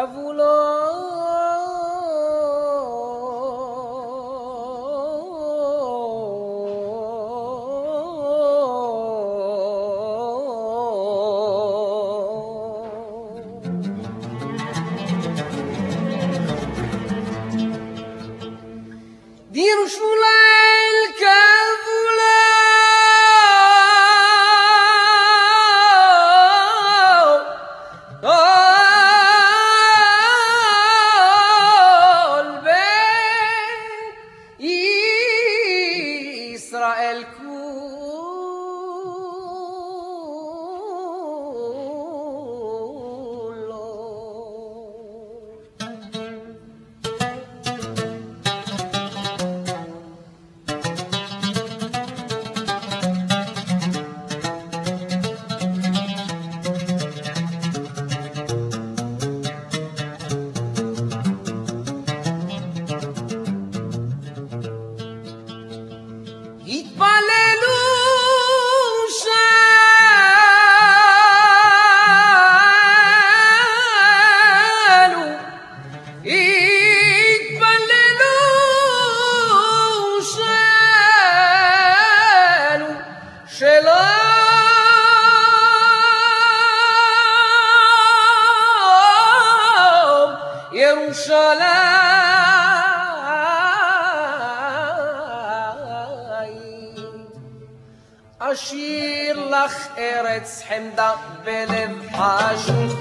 אשיר לך ארץ חמדה בלב חשוך,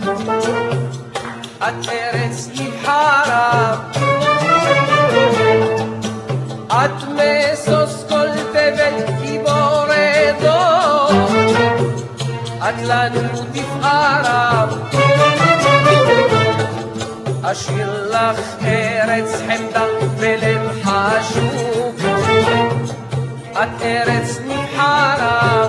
את ארץ נבחרה, את משוש כל תבל גיבורי דור, את לנו תפארה. אשיר לך ארץ חמדה בלב חשוך, את ארץ נבחרה,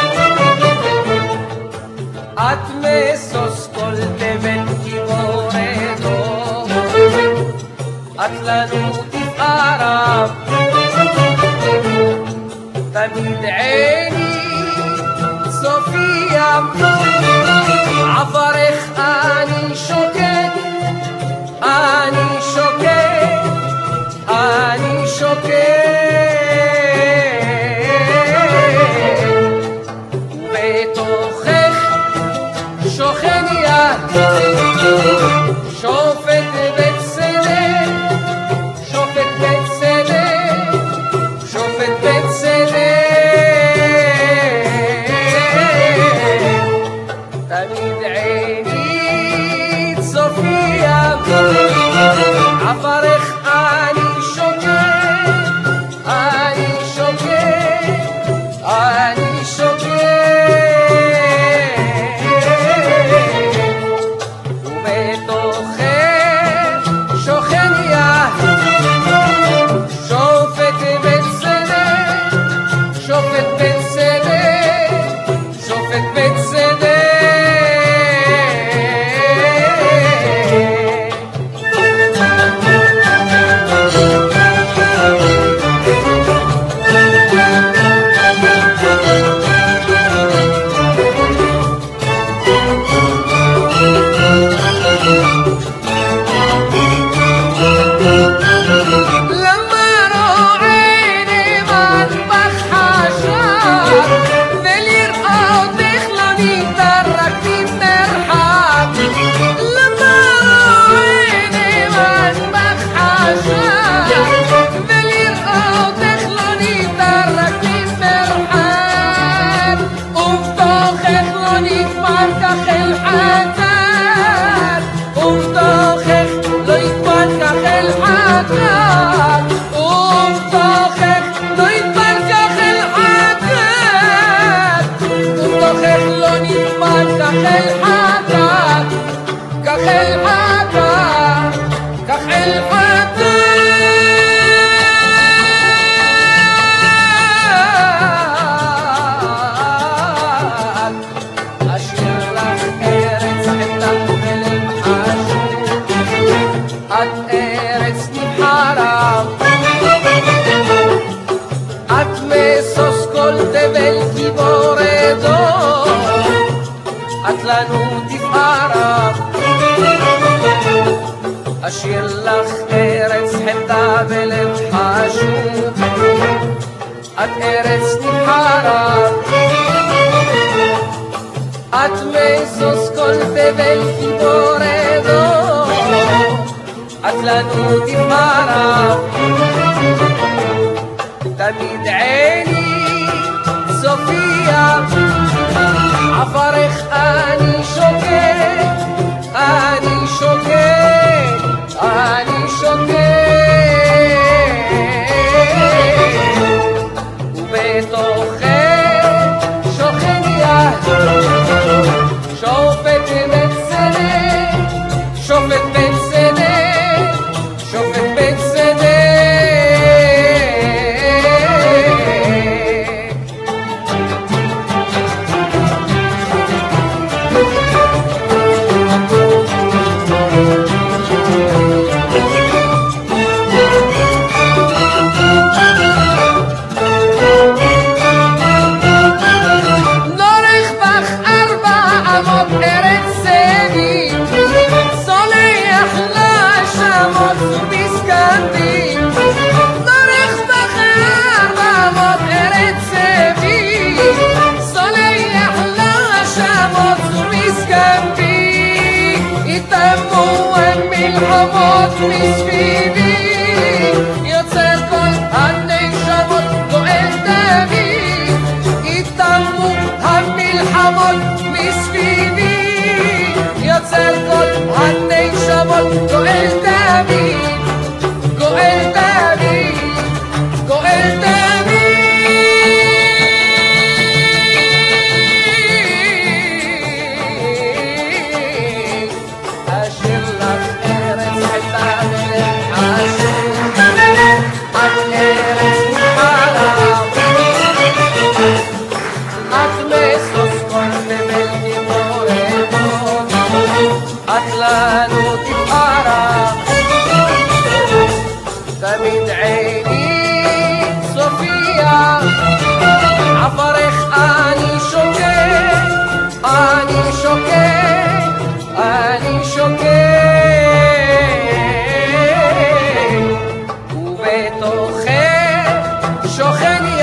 את משוש כל תבל גיבורי דור, את לנו תפארה. תמיד עיני צופיה, עברך אני שוקד, אני שוקד, אני שוקד, ובתוכך שוכן יד, שופט בצדק, שופט בצדק, שופט בצדק. תמיד עיני צופיה, עברך אני שוקד, אני שוקד, אני שוקד, ובתוכך שוכן יד, שופט בצדק, שופט בצדק, שופט בצדק. את לנו תפארה, אשיר לך ארץ חמדה בלב חשוך, את ארץ נבחרה, את מזוז כל תבל כיבורדו, את לנו תבחרה, תמיד עיני סופיה, עפרך אני שוקק, אני שוקק, אני שוקק, ובתוכך שוכניה, שופט בן צדק, שופט בן צדק, שופט בן צדק. מלחמות מסביבי, יוצר כל הנשמות גואל דמי, יתמו המלחמות מסביבי, יוצר כל הנשמות גואל דמי, גואל דמי, גואל דמי. אשיר לך לנו תבחרה, תמיד עיני סופיה, עפרך אני שוקק, אני שוקק, אני שוקק, ובתוכך שוכן